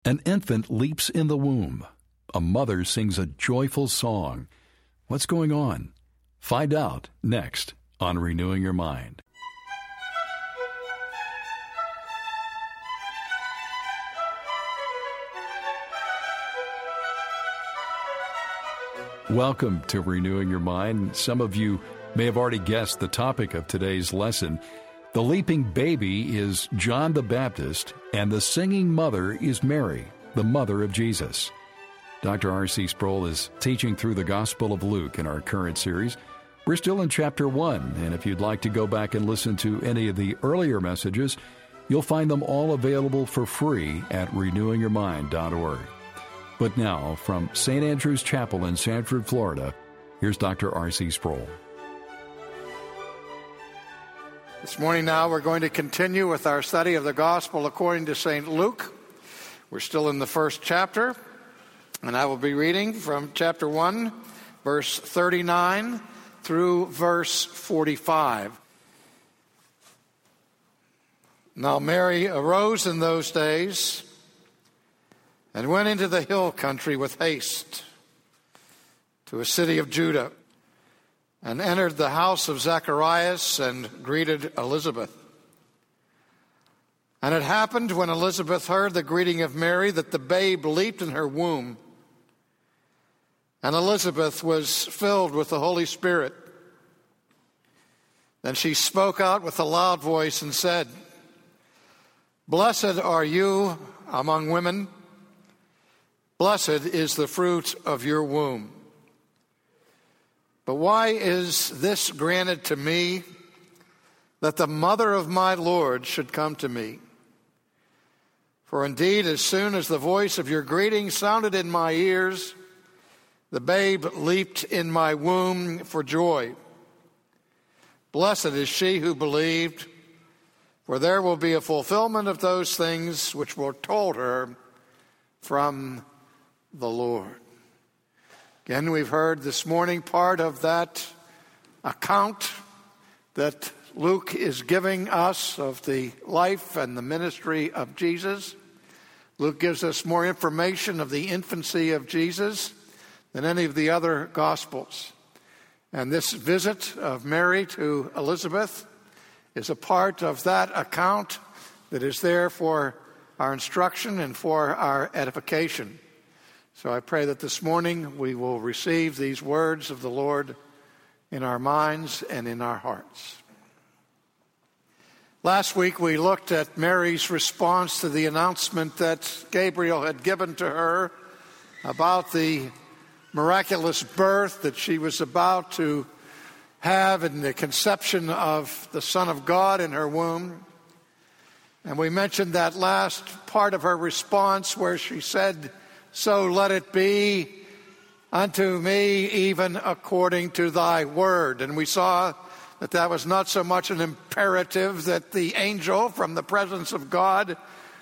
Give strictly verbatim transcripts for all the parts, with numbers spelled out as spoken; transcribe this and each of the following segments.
An infant leaps in the womb. A mother sings a joyful song. What's going on? Find out next on Renewing Your Mind. Welcome to Renewing Your Mind. Some of you may have already guessed the topic of today's lesson. The leaping baby is John the Baptist, and the singing mother is Mary, the mother of Jesus. Doctor R C Sproul is teaching through the Gospel of Luke in our current series. We're still in chapter one, and if you'd like to go back and listen to any of the earlier messages, you'll find them all available for free at renewing your mind dot org. But now, from Saint Andrew's Chapel in Sanford, Florida, here's Doctor R C Sproul. This morning now we're going to continue with our study of the Gospel according to Saint Luke. We're still in the first chapter, and I will be reading from chapter one, verse thirty-nine through verse forty-five. Now Mary arose in those days and went into the hill country with haste to a city of Judah, and entered the house of Zacharias and greeted Elizabeth. And it happened when Elizabeth heard the greeting of Mary that the babe leaped in her womb, and Elizabeth was filled with the Holy Spirit. Then she spoke out with a loud voice and said, "Blessed are you among women. Blessed is the fruit of your womb. But why is this granted to me, that the mother of my Lord should come to me? For indeed, as soon as the voice of your greeting sounded in my ears, the babe leaped in my womb for joy. Blessed is she who believed, for there will be a fulfillment of those things which were told her from the Lord." Again, we've heard this morning part of that account that Luke is giving us of the life and the ministry of Jesus. Luke gives us more information of the infancy of Jesus than any of the other Gospels. And this visit of Mary to Elizabeth is a part of that account that is there for our instruction and for our edification. So I pray that this morning we will receive these words of the Lord in our minds and in our hearts. Last week we looked at Mary's response to the announcement that Gabriel had given to her about the miraculous birth that she was about to have in the conception of the Son of God in her womb. And we mentioned that last part of her response where she said, "So let it be unto me even according to thy word." And we saw that that was not so much an imperative that the angel from the presence of God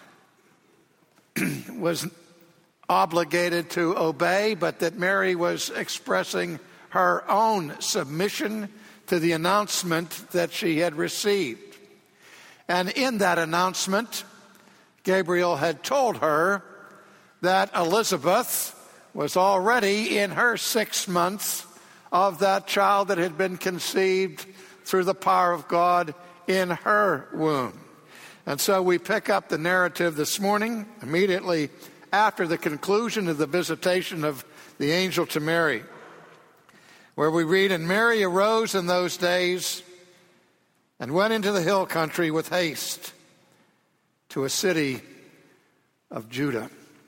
was obligated to obey, but that Mary was expressing her own submission to the announcement that she had received. And in that announcement, Gabriel had told her that Elizabeth was already in her sixth month of that child that had been conceived through the power of God in her womb. And so we pick up the narrative this morning immediately after the conclusion of the visitation of the angel to Mary, where we read, "And Mary arose in those days and went into the hill country with haste to a city of Judah."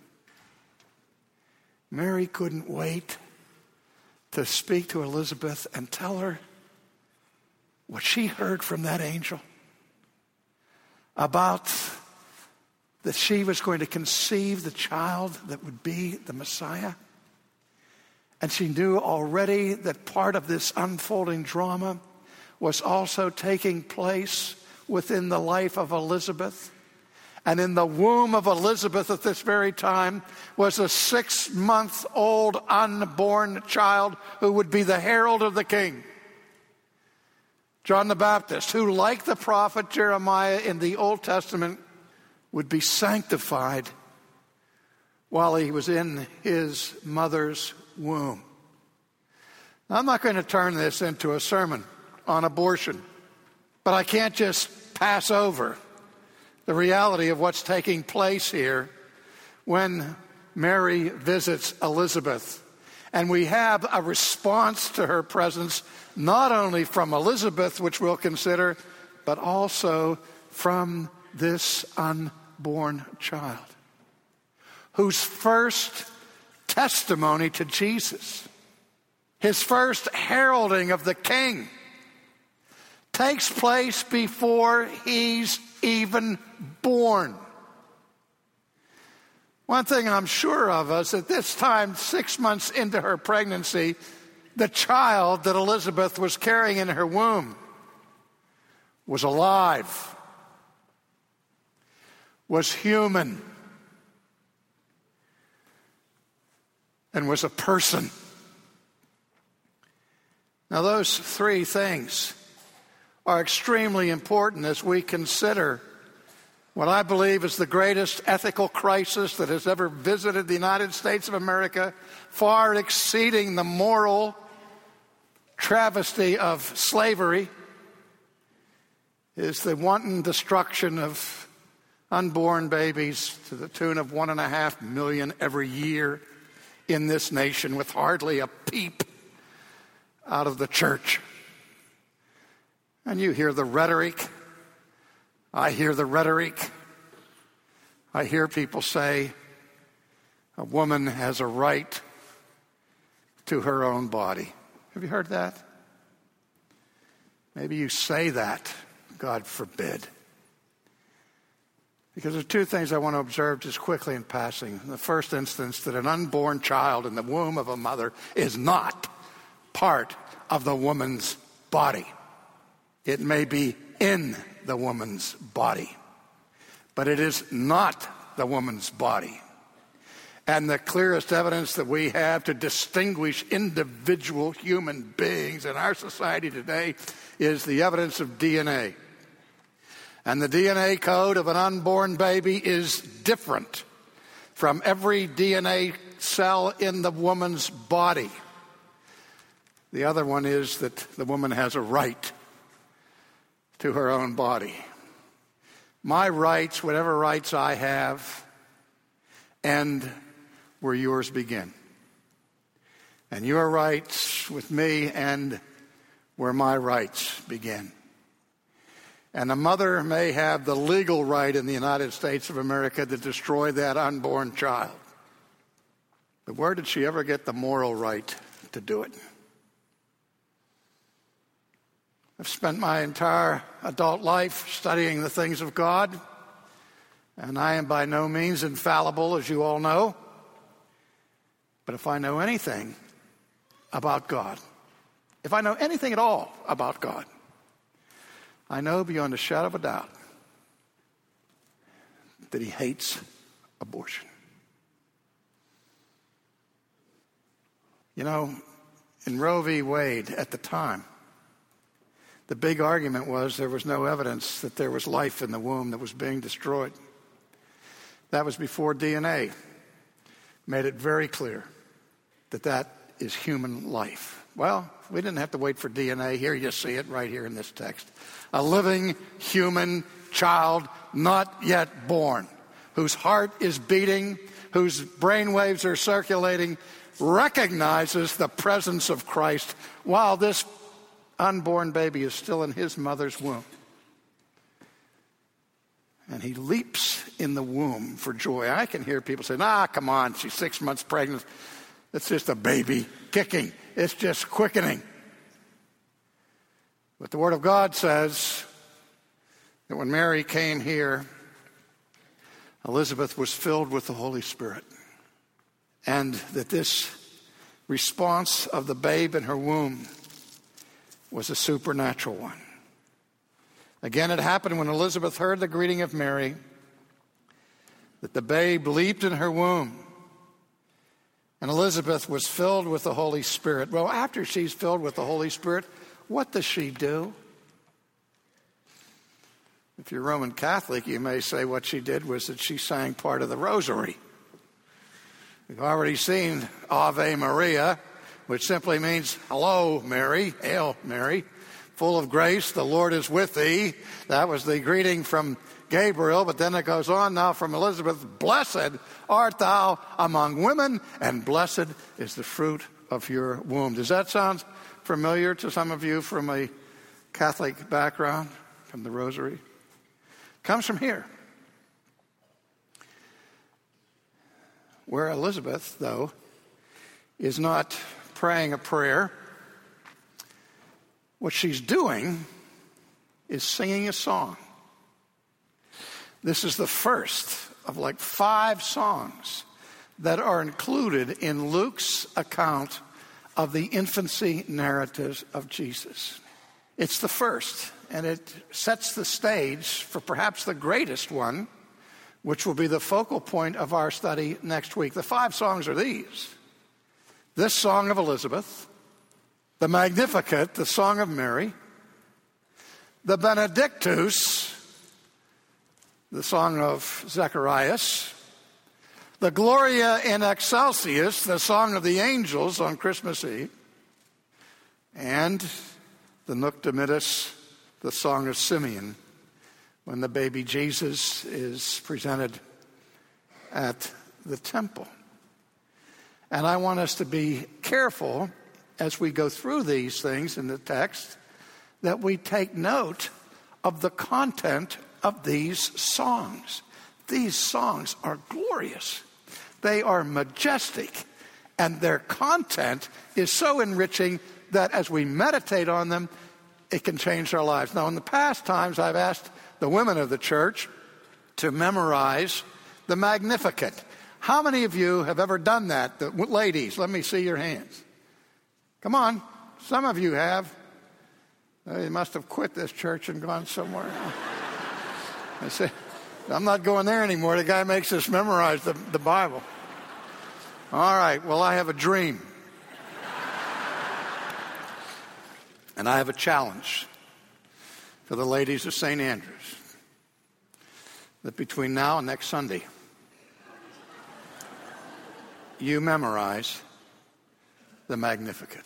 Mary couldn't wait to speak to Elizabeth and tell her what she heard from that angel about that she was going to conceive the child that would be the Messiah. And she knew already that part of this unfolding drama was also taking place within the life of Elizabeth. And in the womb of Elizabeth at this very time was a six-month-old unborn child who would be the herald of the king, John the Baptist, who, like the prophet Jeremiah in the Old Testament, would be sanctified while he was in his mother's womb. Now, I'm not going to turn this into a sermon on abortion, but I can't just pass over the reality of what's taking place here when Mary visits Elizabeth. And we have a response to her presence, not only from Elizabeth, which we'll consider, but also from this unborn child, whose first testimony to Jesus, his first heralding of the King, takes place before he's even born. One thing I'm sure of is at this time, six months into her pregnancy, the child that Elizabeth was carrying in her womb was alive, was human, and was a person. Now, those three things are extremely important as we consider what I believe is the greatest ethical crisis that has ever visited the United States of America, far exceeding the moral travesty of slavery, is the wanton destruction of unborn babies to the tune of one and a half million every year in this nation, with hardly a peep out of the church. And you hear the rhetoric. I hear the rhetoric. I hear people say a woman has a right to her own body. Have you heard that? Maybe you say that, God forbid. Because there's two things I want to observe just quickly in passing. In the first instance, that an unborn child in the womb of a mother is not part of the woman's body. It may be in the woman's body, but it is not the woman's body. And the clearest evidence that we have to distinguish individual human beings in our society today is the evidence of D N A. And the D N A code of an unborn baby is different from every D N A cell in the woman's body. The other one is that the woman has a right to her own body. My rights, whatever rights I have, end where yours begin. And your rights with me end where my rights begin. And a mother may have the legal right in the United States of America to destroy that unborn child. But where did she ever get the moral right to do it? I've spent my entire adult life studying the things of God, and I am by no means infallible, as you all know. But if I know anything about God, if I know anything at all about God, I know beyond a shadow of a doubt that he hates abortion. You know, in Roe v. Wade at the time, the big argument was there was no evidence that there was life in the womb that was being destroyed. That was before D N A made it very clear that that is human life. Well, we didn't have to wait for D N A. Here you see it right here in this text. A living human child not yet born, whose heart is beating, whose brain waves are circulating, recognizes the presence of Christ while this unborn baby is still in his mother's womb. And he leaps in the womb for joy. I can hear people say, ah, come on, she's six months pregnant. It's just a baby kicking. It's just quickening. But the Word of God says that when Mary came here, Elizabeth was filled with the Holy Spirit. And that this response of the babe in her womb was a supernatural one. Again, it happened when Elizabeth heard the greeting of Mary that the babe leaped in her womb, and Elizabeth was filled with the Holy Spirit. Well, after she's filled with the Holy Spirit, what does she do? If you're Roman Catholic, you may say what she did was that she sang part of the rosary. We've already seen Ave Maria, which simply means, hello, Mary, hail, Mary, full of grace, the Lord is with thee. That was the greeting from Gabriel, but then it goes on now from Elizabeth, blessed art thou among women, and blessed is the fruit of your womb. Does that sound familiar to some of you from a Catholic background, from the Rosary? Comes from here. Where Elizabeth, though, is not praying a prayer, what she's doing is singing a song. This is the first of like five songs that are included in Luke's account of the infancy narratives of Jesus. It's the first, and it sets the stage for perhaps the greatest one, which will be the focal point of our study next week. The five songs are these: this song of Elizabeth, the Magnificat, the song of Mary, the Benedictus, the song of Zacharias, the Gloria in Excelsis, the song of the angels on Christmas Eve, and the Nunc Dimittis, the song of Simeon, when the baby Jesus is presented at the temple. And I want us to be careful as we go through these things in the text that we take note of the content of these songs. These songs are glorious. They are majestic, and their content is so enriching that as we meditate on them, it can change our lives. Now, in the past times, I've asked the women of the church to memorize the Magnificat. How many of you have ever done that? The ladies, let me see your hands. Come on, some of you have. You must have quit this church and gone somewhere else. I say, I'm not going there anymore. The guy makes us memorize the, the Bible. All right, well, I have a dream. And I have a challenge for the ladies of Saint Andrews. That between now and next Sunday, you memorize the Magnificat.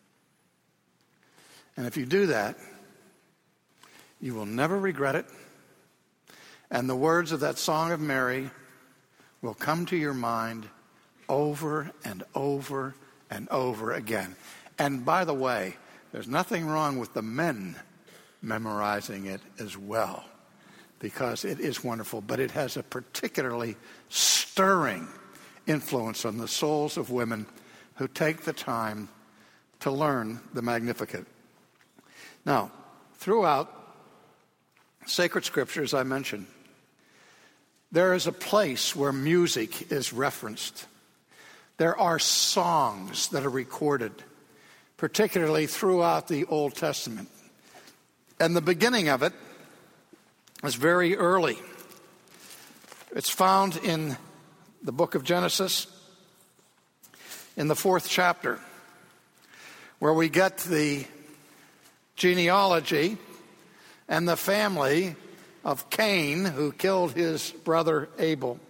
And if you do that, you will never regret it. And the words of that song of Mary will come to your mind over and over and over again. And by the way, there's nothing wrong with the men memorizing it as well, because it is wonderful, but it has a particularly stirring influence on the souls of women who take the time to learn the Magnificat. Now, throughout sacred scripture, as I mentioned, there is a place where music is referenced. There are songs that are recorded, particularly throughout the Old Testament. And the beginning of it is very early. It's found in the book of Genesis, in the fourth chapter, where we get the genealogy and the family of Cain, who killed his brother Abel.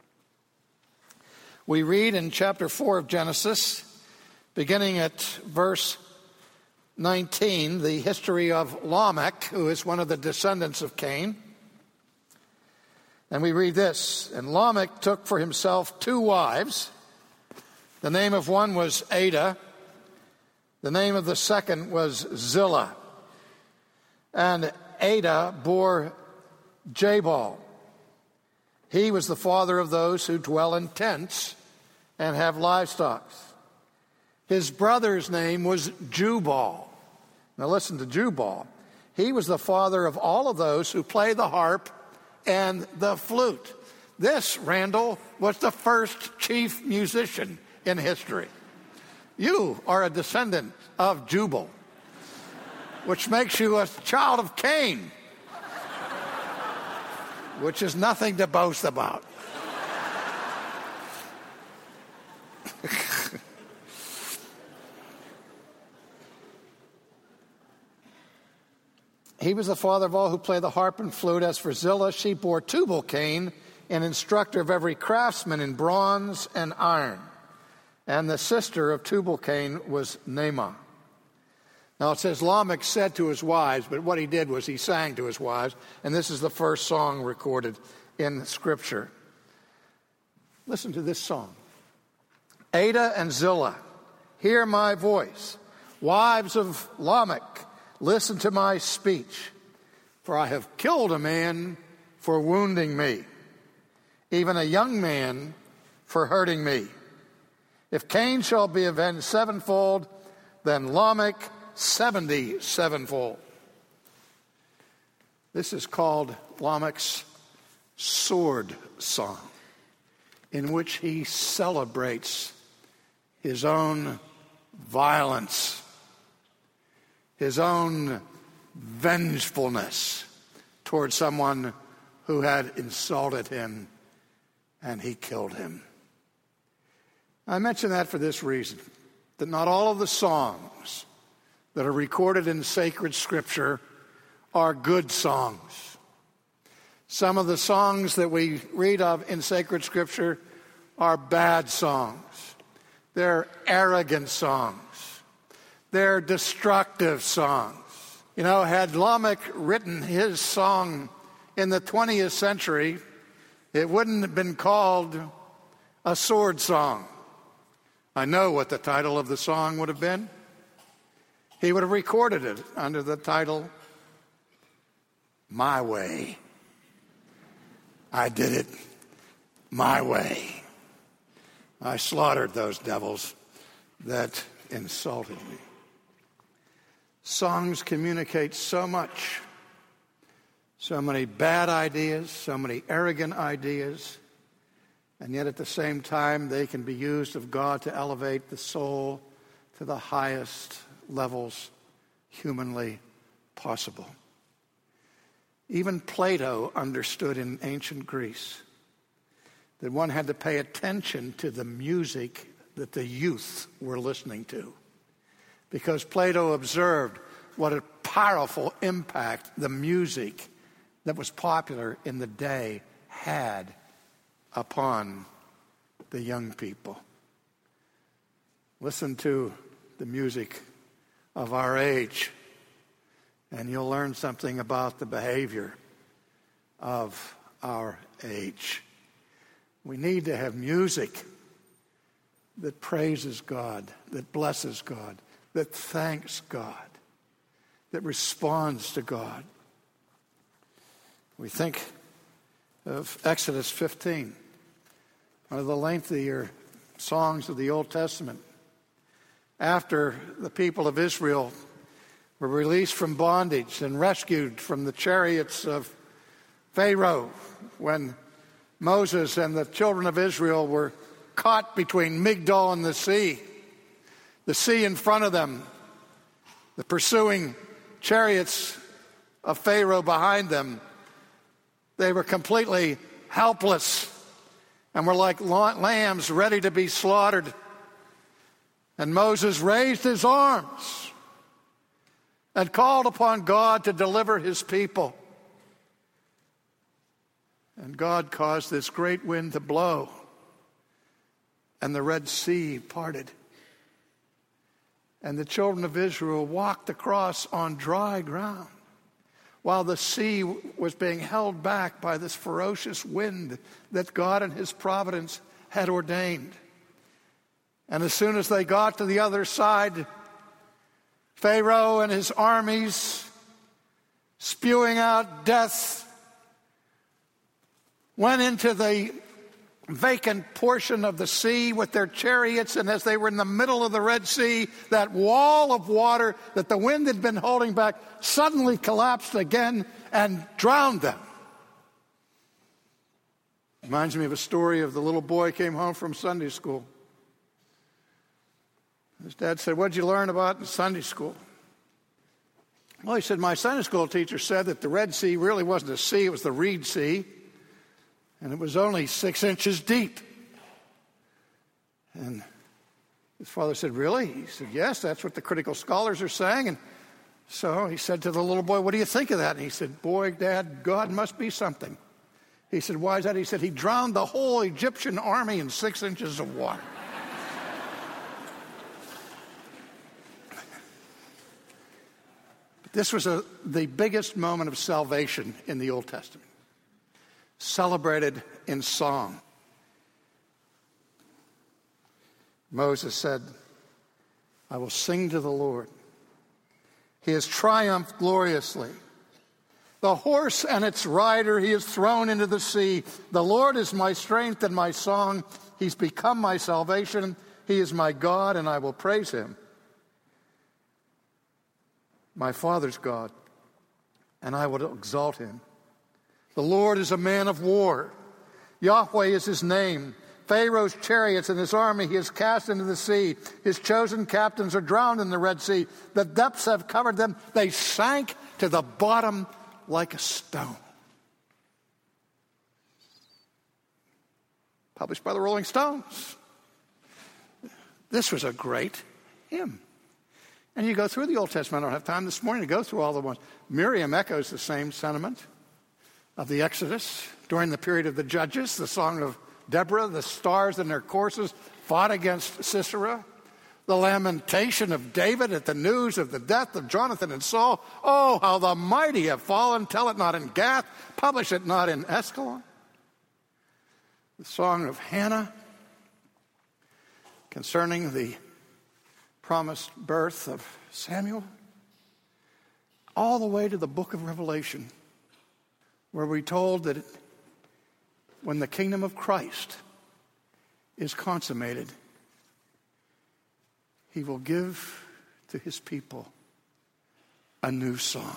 We read in chapter four of Genesis, beginning at verse nineteen, the history of Lamech, who is one of the descendants of Cain. And we read this: and Lamech took for himself two wives. The name of one was Ada. The name of the second was Zillah. And Ada bore Jabal. He was the father of those who dwell in tents and have livestock. His brother's name was Jubal. Now listen to Jubal. He was the father of all of those who play the harp and the flute. This, Randall, was the first chief musician in history. You are a descendant of Jubal, which makes you a child of Cain, which is nothing to boast about. He was the father of all who play the harp and flute. As for Zillah, she bore Tubal-Cain. an instructor of every craftsman in bronze and iron. And the sister of Tubal-Cain was Naamah. Now it says Lamech said to his wives, but what he did was he sang to his wives, and this is the first song recorded in Scripture. Listen to this song. Ada and Zillah, hear my voice. Wives of Lamech, listen to my speech. For I have killed a man for wounding me, even a young man for hurting me. If Cain shall be avenged sevenfold, then Lamech seventy sevenfold. This is called Lamech's sword song, in which he celebrates his own violence, his own vengefulness toward someone who had insulted him, and he killed him. I mention that for this reason, that not all of the songs that are recorded in sacred Scripture are good songs. Some of the songs that we read of in sacred Scripture are bad songs. They're arrogant songs. They're destructive songs. You know, had Lamech written his song in the twentieth century, it wouldn't have been called a sword song. I know what the title of the song would have been. He would have recorded it under the title, My Way. I did it my way. I slaughtered those devils that insulted me. Songs communicate so much. So many bad ideas, so many arrogant ideas, and yet at the same time they can be used of God to elevate the soul to the highest levels humanly possible. Even Plato understood in ancient Greece that one had to pay attention to the music that the youth were listening to, because Plato observed what a powerful impact the music that was popular in the day had upon the young people. Listen to the music of our age, and you'll learn something about the behavior of our age. We need to have music that praises God, that blesses God, that thanks God, that responds to God. We think of Exodus fifteen, one of the lengthier songs of the Old Testament. After the people of Israel were released from bondage and rescued from the chariots of Pharaoh, when Moses and the children of Israel were caught between Migdol and the sea, the sea in front of them, the pursuing chariots of Pharaoh behind them, they were completely helpless and were like lambs ready to be slaughtered. And Moses raised his arms and called upon God to deliver his people. And God caused this great wind to blow, and the Red Sea parted. And the children of Israel walked across on dry ground, while the sea was being held back by this ferocious wind that God in his providence had ordained. And as soon as they got to the other side, Pharaoh and his armies, spewing out death, went into the vacant portion of the sea with their chariots, and as they were in the middle of the Red Sea, that wall of water that the wind had been holding back suddenly collapsed again and drowned them. Reminds me of a story of the little boy came home from Sunday school. His dad said, "What'd you learn about in Sunday school?" Well, he said, "My Sunday school teacher said that the Red Sea really wasn't a sea, it was the Reed Sea. And it was only six inches deep." And his father said, "Really?" He said, "Yes, that's what the critical scholars are saying." And so he said to the little boy, "What do you think of that?" And he said, "Boy, Dad, God must be something." He said, why is that? He said, he drowned the whole Egyptian army in six inches of water. This was a, the biggest moment of salvation in the Old Testament, celebrated in song. Moses said, I will sing to the Lord. He has triumphed gloriously. The horse and its rider he has thrown into the sea. The Lord is my strength and my song. He's become my salvation. He is my God, and I will praise him. My Father's God, and I will exalt him. The Lord is a man of war. Yahweh is his name. Pharaoh's chariots and his army he has cast into the sea. His chosen captains are drowned in the Red Sea. The depths have covered them. They sank to the bottom like a stone. Published by the Rolling Stones. This was a great hymn. And you go through the Old Testament. I don't have time this morning to go through all the ones. Miriam echoes the same sentiment of the Exodus during the period of the Judges, the song of Deborah, the stars in their courses fought against Sisera, the lamentation of David at the news of the death of Jonathan and Saul. Oh, how the mighty have fallen. Tell it not in Gath, publish it not in Askelon. The song of Hannah concerning the promised birth of Samuel, all the way to the book of Revelation, where we're told that when the kingdom of Christ is consummated, he will give to his people a new song.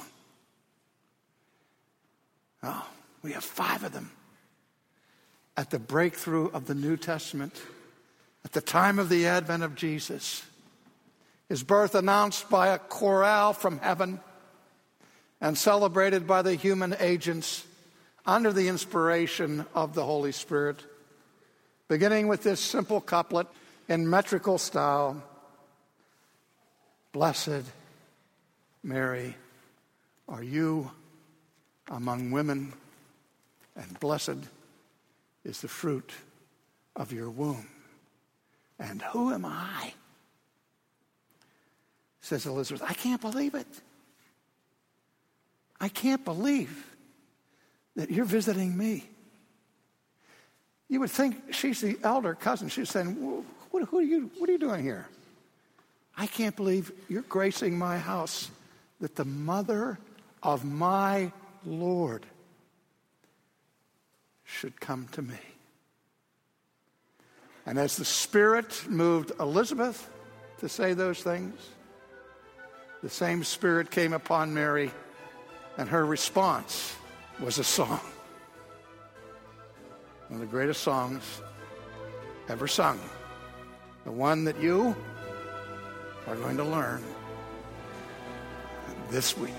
Oh, we have five of them. At the breakthrough of the New Testament, at the time of the advent of Jesus, his birth announced by a chorale from heaven and celebrated by the human agents under the inspiration of the Holy Spirit, beginning with this simple couplet in metrical style. Blessed Mary, are you among women, and blessed is the fruit of your womb. And who am I? Says Elizabeth, I can't believe it. I can't believe that you're visiting me. You would think she's the elder cousin. She's saying, what, who are you, what are you doing here? I can't believe you're gracing my house, that the mother of my Lord should come to me. And as the Spirit moved Elizabeth to say those things, the same Spirit came upon Mary, and her response was a song. One of the greatest songs ever sung. The one that you are going to learn this week.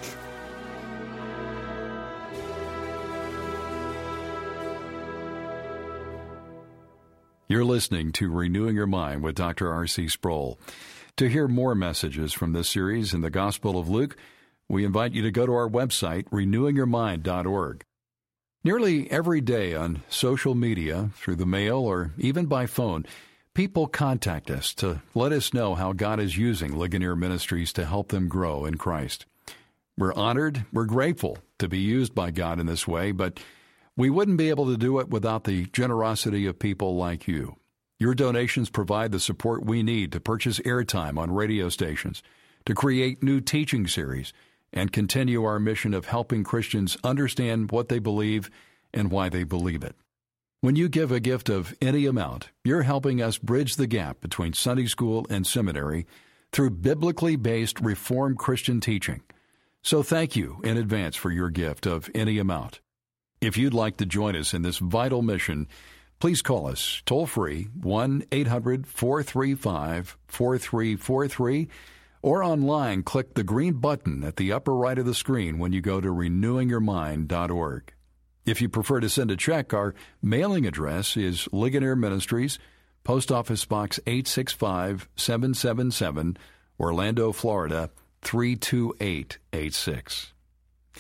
You're listening to Renewing Your Mind with Doctor R C Sproul. To hear more messages from this series in the Gospel of Luke, we invite you to go to our website, renewing your mind dot org. Nearly every day on social media, through the mail, or even by phone, people contact us to let us know how God is using Ligonier Ministries to help them grow in Christ. We're honored, we're grateful to be used by God in this way, but we wouldn't be able to do it without the generosity of people like you. Your donations provide the support we need to purchase airtime on radio stations, to create new teaching series, and continue our mission of helping Christians understand what they believe and why they believe it. When you give a gift of any amount, you're helping us bridge the gap between Sunday school and seminary through biblically based Reformed Christian teaching. So thank you in advance for your gift of any amount. If you'd like to join us in this vital mission, please call us toll-free one eight hundred four three five four three four three or online click the green button at the upper right of the screen when you go to renewing your mind dot org. If you prefer to send a check, our mailing address is Ligonier Ministries, Post Office Box eight six five seven seven seven, Orlando, Florida three two eight eight six.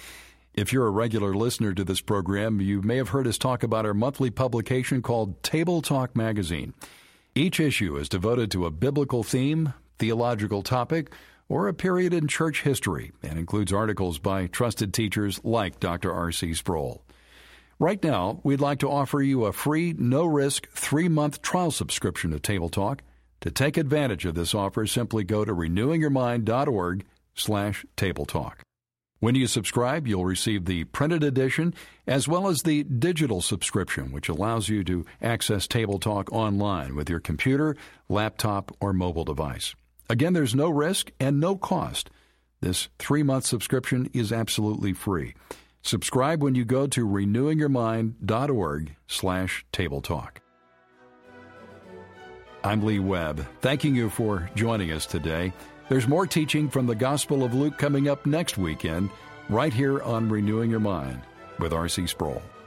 If you're a regular listener to this program, you may have heard us talk about our monthly publication called Table Talk Magazine. Each issue is devoted to a biblical theme, theological topic, or a period in church history, and includes articles by trusted teachers like Doctor R C Sproul. Right now, we'd like to offer you a free, no-risk, three-month trial subscription to Table Talk. To take advantage of this offer, simply go to renewingyourmind.org slash Table Talk. When you subscribe, you'll receive the printed edition as well as the digital subscription, which allows you to access Table Talk online with your computer, laptop, or mobile device. Again, there's no risk and no cost. This three-month subscription is absolutely free. Subscribe when you go to renewingyourmind.org slash Table Talk. I'm Lee Webb, thanking you for joining us today. There's more teaching from the Gospel of Luke coming up next weekend, right here on Renewing Your Mind with R C Sproul.